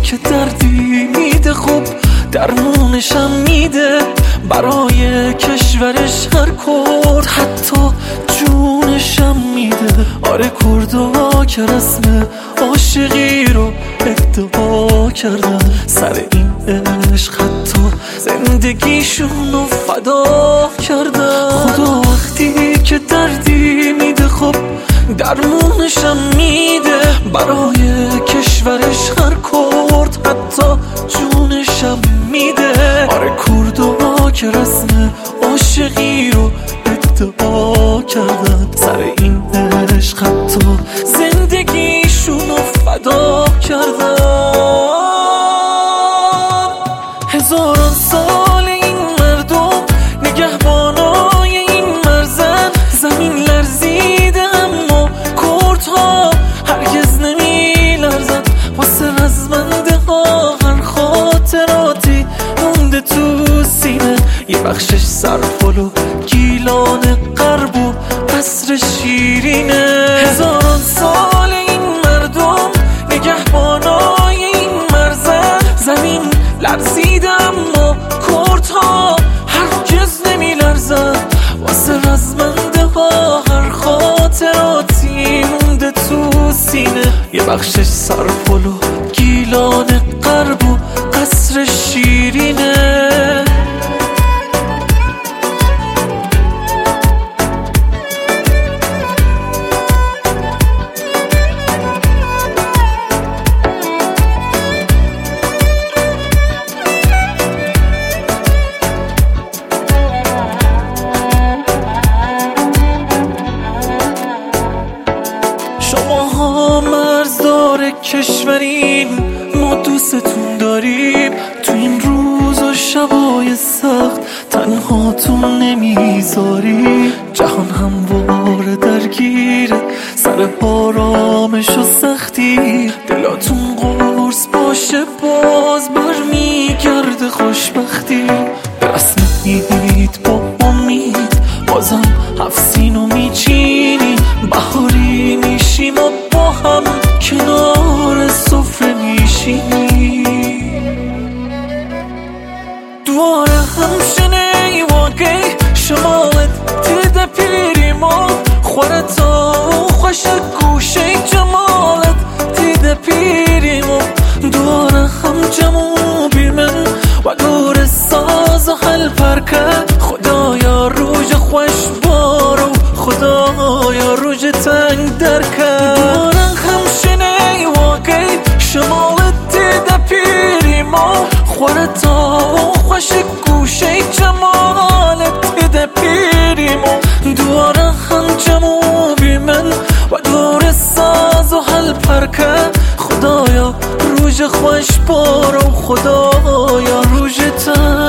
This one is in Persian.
که دردی میده خوب درمونشم میده، برای کشورش هر کرد حتی جونشم میده. آره کردا که رسم عاشقی رو ادعا کردن، سر این عشق حتی زندگیشون رو فدا کردن. خدا وقتی که دردی میده خب درمونشم میده، برای کشورش هر کرد حتی جونشم میده. آره کردا که رسم عاشقی رو ادعا کردن، سر این عشق حتی زندگیشون رو فدا کردن. هزاران سال این مردم نگهبانای این مرزن، زمین لرزیده اما کردها هرگز نمی لرزن. واسه رزمنده ها هر خاطراتی مونده تو سینه، یه بخشش سرپل و گیلان غرب و قصر شیرینه. هزاران سال این مردم نگهبانای این مرزن، زمین لرزیده اما کردها هرگز نمی لرزن. واسه رزمنده ها هر خاطراتی مونده تو سینه، یه بخشش سرپل و گیلان غرب و قصر شیرینه. شماها مرزدار کشورین، ما دوستتون داریم. تو این روز و شبای سخت تنهاتون نمیذاریم. جهان همواره درگیره سر آرامش و سختی، دلاتون قرص باشه باز برمیگرده خوشبختی. رسمید با امید بازم هفسینو میچینیم، بهاری میشیم و با هم کنار سفره میشینیم. دواره همشنه واقعی شمالت دیده پیریم و خورتا خوش گوشه جمالت دیده پیریم و دواره هم جمو بیمن و دور ساز و حل پرکه. خدایا روژ خوش بارو، خدایا روژ تنگ درکه. دواره همشنه واقعی شمالت دیده پیریم و خورتا خوش گوشه جمالت دیده پیریم و دواره هم جمو بیمن و دور ساز و حل پرکه. خدایا روژ خوش بارو، خدایا روژ تنگ